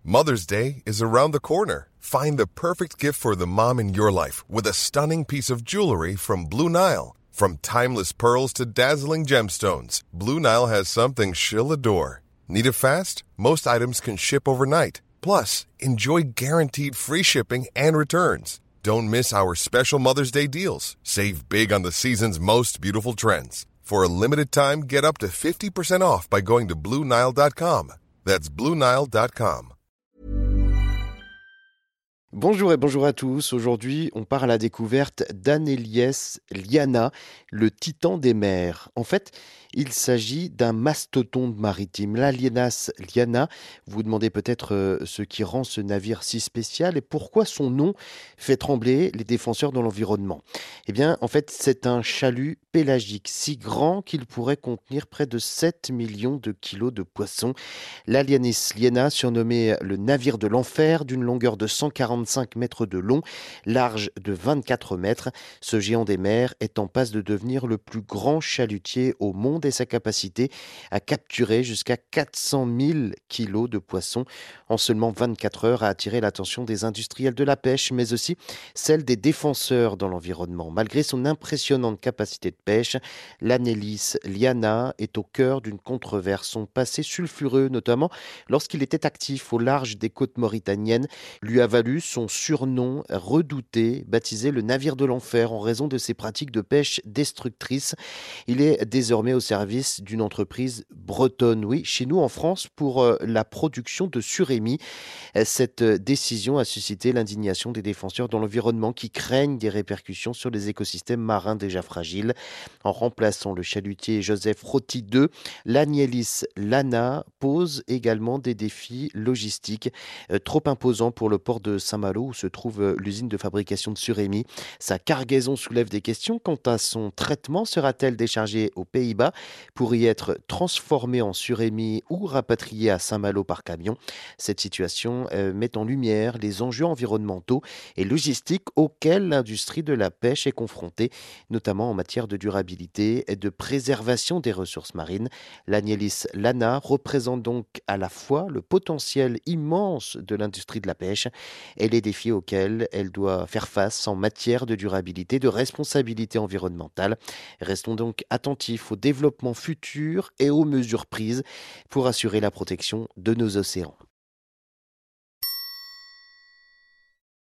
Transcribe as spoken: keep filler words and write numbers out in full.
Mother's Day is around the corner. Find the perfect gift for the mom in your life with a stunning piece of jewelry from Blue Nile. From timeless pearls to dazzling gemstones, Blue Nile has something she'll adore. Need it fast? Most items can ship overnight. Plus, enjoy guaranteed free shipping and returns. Don't miss our special Mother's Day deals. Save big on the season's most beautiful trends. For a limited time, get up to fifty percent off by going to Blue Nile dot com. That's Blue Nile dot com. Bonjour et bonjour à tous. Aujourd'hui, on part à la découverte d'Anelies liana, le titan des mers. En fait, il s'agit d'un mastodonte maritime, l'Anelies liana. Vous vous demandez peut-être euh, ce qui rend ce navire si spécial et pourquoi son nom fait trembler les défenseurs de l'environnement. Eh bien, en fait, c'est un chalut pélagique si grand qu'il pourrait contenir près de sept millions de kilos de poissons. L'Anelies liana, surnommé le navire de l'enfer, d'une longueur de cent quarante-cinq mètres de long, large de vingt-quatre mètres. Ce géant des mers est en passe de devenir le plus grand chalutier au monde et sa capacité à capturer jusqu'à quatre cent mille kilos de poissons en seulement vingt-quatre heures a attiré l'attention des industriels de la pêche, mais aussi celle des défenseurs dans l'environnement. Malgré son impressionnante capacité de pêche, l'Anelies liana est au cœur d'une controverse. Son passé sulfureux, notamment lorsqu'il était actif au large des côtes mauritaniennes, lui a valu son surnom redouté, baptisé le navire de l'enfer en raison de ses pratiques de pêche destructrices. Il est désormais au service d'une entreprise bretonne, oui, chez nous en France, pour euh, la production de surémis. Cette décision a suscité l'indignation des défenseurs de l'environnement qui craignent des répercussions sur les écosystèmes marins déjà fragiles. En remplaçant le chalutier Joseph Roty deux, l'Anelies liana pose également des défis logistiques euh, trop imposants pour le port de Saint-Malo où se trouve euh, l'usine de fabrication de surémis. Sa cargaison soulève des questions quant à son traitement. Sera-t-elle déchargée aux Pays-Bas pour y être transformée en surémis ou rapatriée à Saint-Malo par camion? Cette situation euh, met en lumière les enjeux environnementaux et logistiques auxquels l'industrie de la pêche est confrontée, notamment en matière de durabilité et de préservation des ressources marines. L'Anelies liana représente donc à la fois le potentiel immense de l'industrie de la pêche et les défis auxquels elle doit faire face en matière de durabilité, de responsabilité environnementale. Restons donc attentifs au développement futur et aux mesures prises pour assurer la protection de nos océans.